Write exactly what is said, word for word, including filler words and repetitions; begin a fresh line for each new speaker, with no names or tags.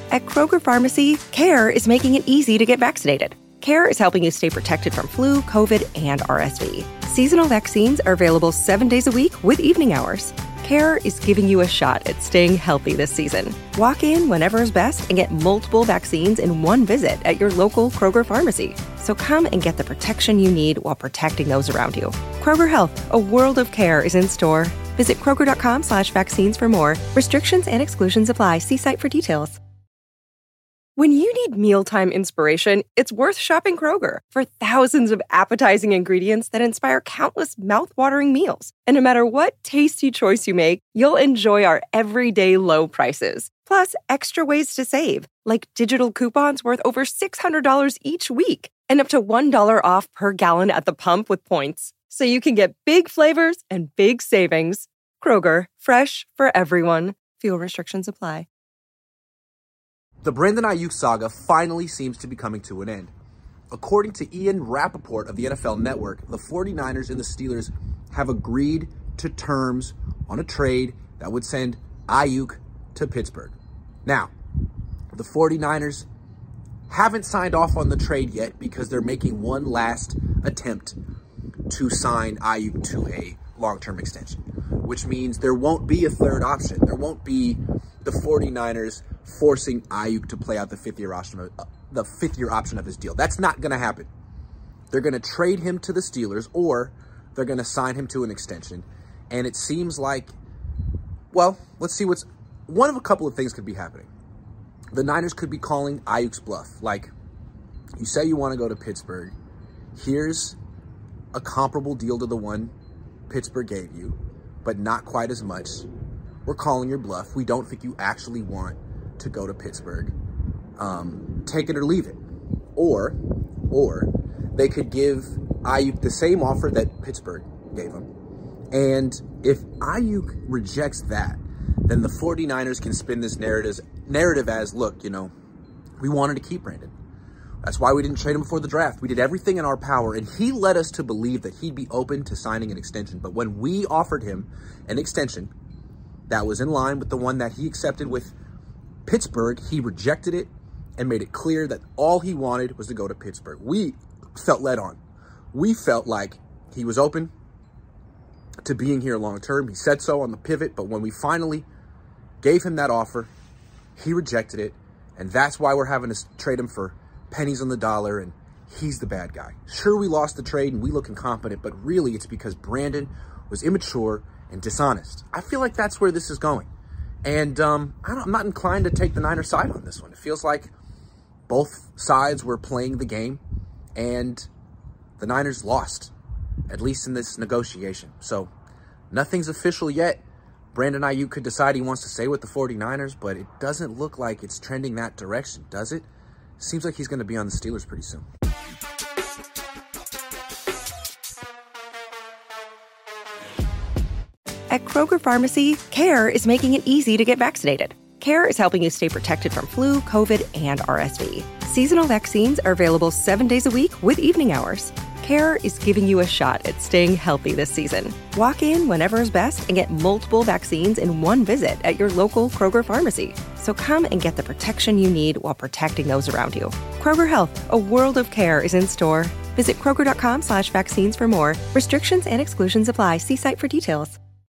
At Kroger Pharmacy, CARE is making it easy to get vaccinated. CARE is helping you stay protected from flu, COVID, and R S V. Seasonal vaccines are available seven days a week with evening hours. CARE is giving you a shot at staying healthy this season. Walk in whenever is best and get multiple vaccines in one visit at your local Kroger Pharmacy. So come and get the protection you need while protecting those around you. Kroger Health, a world of care is in store. Visit Kroger.com slash vaccines for more. Restrictions and exclusions apply. See site for details. When you need mealtime inspiration, it's worth shopping Kroger for thousands of appetizing ingredients that inspire countless mouth-watering meals. And no matter what tasty choice you make, you'll enjoy our everyday low prices. Plus, extra ways to save, like digital coupons worth over six hundred dollars each week and up to one dollar off per gallon at the pump with points. So you can get big flavors and big savings. Kroger, fresh for everyone. Fuel restrictions apply.
The Brandon Aiyuk saga finally seems to be coming to an end. According to Ian Rappaport of the N F L Network, the 49ers and the Steelers have agreed to terms on a trade that would send Aiyuk to Pittsburgh. Now, the 49ers haven't signed off on the trade yet because they're making one last attempt to sign Aiyuk to a long-term extension, which means there won't be a third option. There won't be the 49ers forcing Aiyuk to play out the fifth year option of, uh, the fifth year option of his deal. That's not going to happen. They're going to trade him to the Steelers, or they're going to sign him to an extension. And it seems like, well, let's see what's, one of a couple of things could be happening. The Niners could be calling Aiyuk's bluff. Like, you say you want to go to Pittsburgh. Here's a comparable deal to the one Pittsburgh gave you, but not quite as much. We're calling your bluff. We don't think you actually want to go to Pittsburgh. Um, take it or leave it. Or, or they could give Aiyuk the same offer that Pittsburgh gave him. And if Aiyuk rejects that, then the 49ers can spin this narrative, narrative as, look, you know, we wanted to keep Brandon. That's why we didn't trade him before the draft. We did everything in our power, and he led us to believe that he'd be open to signing an extension. But when we offered him an extension that was in line with the one that he accepted with Pittsburgh, he rejected it and made it clear that all he wanted was to go to Pittsburgh. We felt led on. We felt like he was open to being here long term. He said so on the pivot, but when we finally gave him that offer, he rejected it, and that's why we're having to trade him for pennies on the dollar, and he's the bad guy. Sure, we lost the trade and we look incompetent, but really it's because Brandon was immature and dishonest. I feel like that's where this is going. And um, I don't, I'm not inclined to take the Niners side on this one. It feels like both sides were playing the game, and the Niners lost, at least in this negotiation. So nothing's official yet. Brandon Aiyuk could decide he wants to stay with the 49ers, but it doesn't look like it's trending that direction, does it? Seems like he's going to be on the Steelers pretty soon.
At Kroger Pharmacy, CARE is making it easy to get vaccinated. CARE is helping you stay protected from flu, COVID, and R S V. Seasonal vaccines are available seven days a week with evening hours. CARE is giving you a shot at staying healthy this season. Walk in whenever is best and get multiple vaccines in one visit at your local Kroger Pharmacy. So come and get the protection you need while protecting those around you. Kroger Health, a world of care is in store. Visit Kroger.com slash vaccines for more. Restrictions and exclusions apply. See site for details.